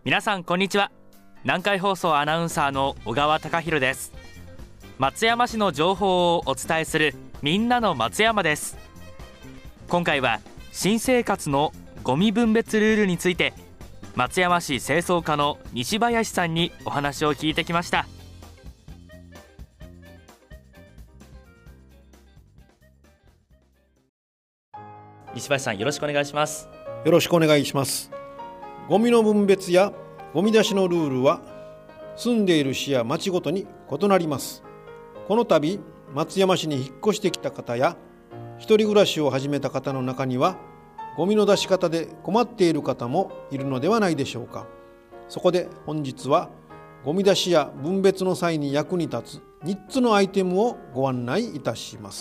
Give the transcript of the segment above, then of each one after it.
皆さんこんにちは。南海放送アナウンサーの小川貴博です。松山市の情報をお伝えするみんなの松山です。今回は新生活のゴミ分別ルールについて松山市清掃課の西林さんにお話を聞いてきました。西林さん、よろしくお願いします。 よろしくお願いします。ゴミの分別やゴミ出しのルールは住んでいる市や町ごとに異なります。この度松山市に引っ越してきた方や一人暮らしを始めた方の中にはゴミの出し方で困っている方もいるのではないでしょうか。そこで本日はゴミ出しや分別の際に役に立つ3つのアイテムをご案内いたします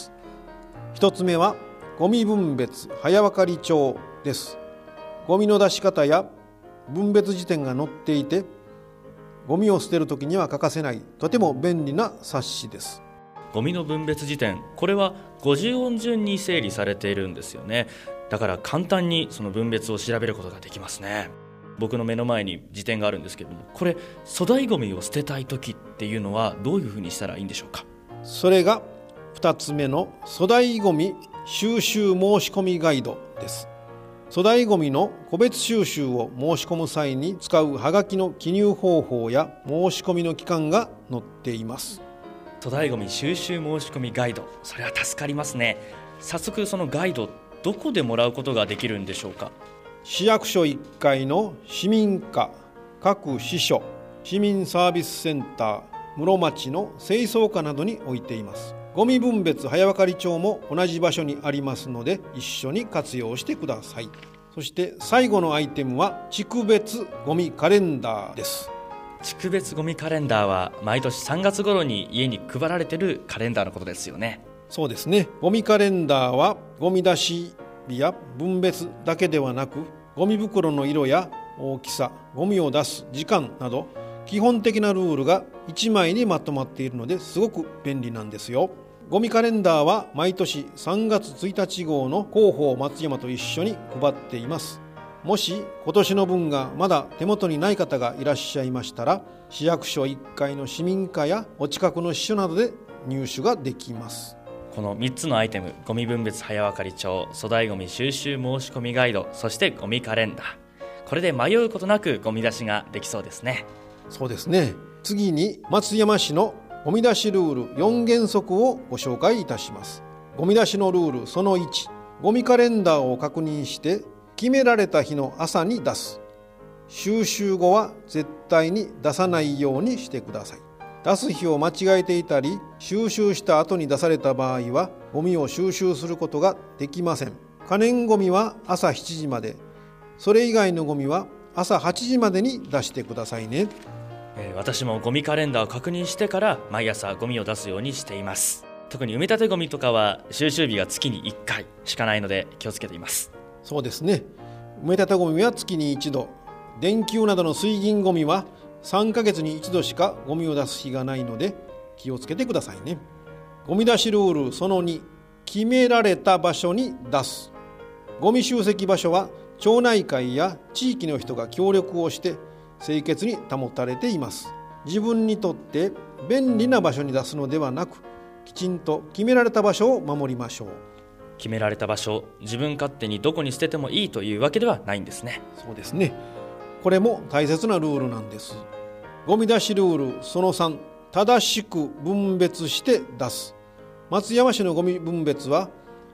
。1つ目はゴミ分別早分かり帳です。ゴミの出し方や分別時点が載っていて、ゴミを捨てるときには欠かせないとても便利な冊子です。 ゴミの分別時点、これは50音順に整理されているんですよね。だから簡単にその分別を調べることができますね。僕の目の前に辞典があるんですけれども、これ粗大ゴミを捨てたいときっていうのはどういうふうにしたらいいんでしょうか。 それが2つ目の粗大ゴミ収集申し込みガイドです。粗大ゴミの個別収集を申し込む際に使うはがきの記入方法や申し込みの期間が載っています。 粗大ゴミ収集申し込みガイド、それは助かりますね。早速そのガイド、どこでもらうことができるんでしょうか。 市役所1階の市民課、各支所、市民サービスセンター、室町の清掃課などに置いています。ゴミ分別早分かり帳も同じ場所にありますので一緒に活用してください。そして最後のアイテムは地区別ゴミカレンダーです。 地区別ゴミカレンダーは毎年3月頃に家に配られているカレンダーのことですよね。 そうですね。ゴミカレンダーはゴミ出し日や分別だけではなく、ゴミ袋の色や大きさ、ゴミを出す時間など基本的なルールが1枚にまとまっているのですごく便利なんですよ。ゴミカレンダーは毎年3月1日号の広報松山と一緒に配っています。もし今年の分がまだ手元にない方がいらっしゃいましたら、市役所1階の市民課やお近くの支所などで入手ができます。 この3つのアイテム、ゴミ分別早分かり帳、粗大ゴミ収集申し込みガイド、そしてゴミカレンダー、これで迷うことなくゴミ出しができそうですね。 そうですね。次に松山市のゴミ出しルール4原則をご紹介いたします。ゴミ出しのルールその1、ゴミカレンダーを確認して決められた日の朝に出す。収集後は絶対に出さないようにしてください。出す日を間違えていたり、収集した後に出された場合はゴミを収集することができません。可燃ゴミは朝7時まで、それ以外のゴミは朝8時までに出してくださいね。 私もゴミカレンダーを確認してから毎朝ゴミを出すようにしています。特に埋め立てゴミとかは収集日が月に1回しかないので気をつけています。 そうですね。埋め立てゴミは月に1度、電球などの水銀ゴミは3ヶ月に1度しかゴミを出す日がないので気をつけてくださいね。ゴミ出しルールその2、決められた場所に出す。ゴミ集積場所は町内会や地域の人が協力をして清潔に保たれています。自分にとって便利な場所に出すのではなく、きちんと決められた場所を守りましょう。 決められた場所、自分勝手にどこに捨ててもいいというわけではないんですね。 そうですね。これも大切なルールなんです。ゴミ出しルールその3、正しく分別して出す。松山市のゴミ分別は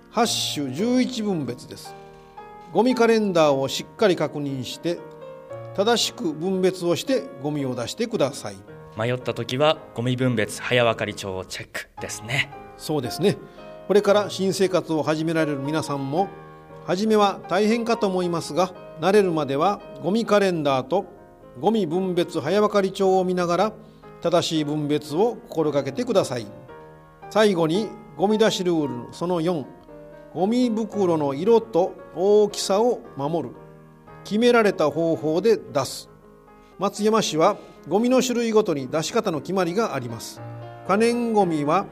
8種11分別です。ゴミカレンダーをしっかり確認して正しく分別をしてゴミを出してください。 迷った時はゴミ分別早分かり帳をチェックですね。 そうですね。これから新生活を始められる皆さんも、初めは大変かと思いますが、慣れるまではゴミカレンダーとゴミ分別早分かり帳を見ながら正しい分別を心がけてください。最後にゴミ出しルールその4、ゴミ袋の色と大きさを守る。決められた方法で出す。松山市はゴミの種類ごとに出し方の決まりがあります。可燃ゴミは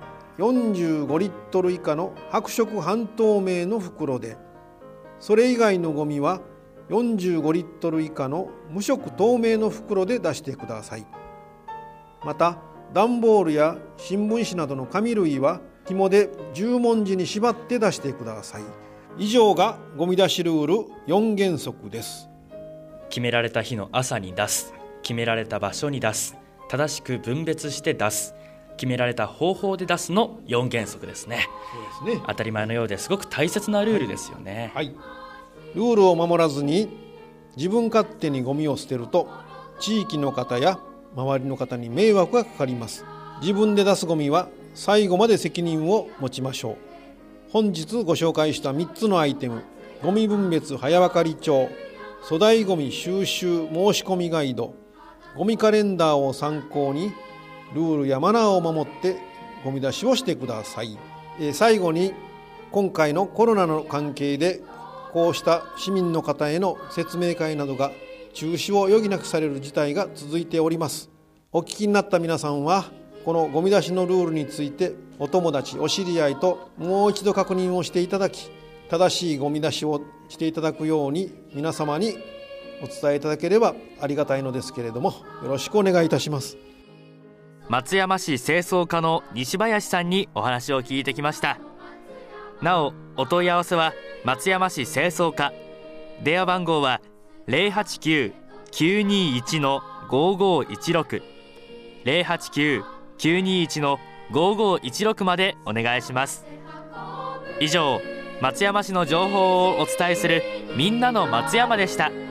45リットル以下の白色半透明の袋で、それ以外のゴミは 45リットル以下の無色透明の袋で出してください。また段ボールや新聞紙などの紙類は紐で十文字に縛って出してください。以上がゴミ出しルール4原則です。 決められた日の朝に出す、決められた場所に出す、正しく分別して出す、決められた方法で出すの4原則ですね。 そうですね。 当たり前のようですごく大切なルールですよね。 はい、ルールを守らずに自分勝手にゴミを捨てると地域の方や周りの方に迷惑がかかります。自分で出すゴミは最後まで責任を持ちましょう。本日ご紹介した3つのアイテム、ゴミ分別早分かり帳、粗大ゴミ収集申し込みガイド、ゴミカレンダーを参考にルールやマナーを守ってゴミ出しをしてください。最後に今回のコロナの関係でこうした市民の方への説明会などが中止を余儀なくされる事態が続いております。お聞きになった皆さんはこのゴミ出しのルールについてお友達お知り合いともう一度確認をしていただき、正しいゴミ出しをしていただくように皆様にお伝えいただければありがたいのですけれども、よろしくお願いいたします。 松山市清掃課の西林さんにお話を聞いてきました。なおお問い合わせは松山市清掃課、電話番号は 089-921-5516 089-921-5516 までお願いします。以上、松山市の情報をお伝えするみんなの松山でした。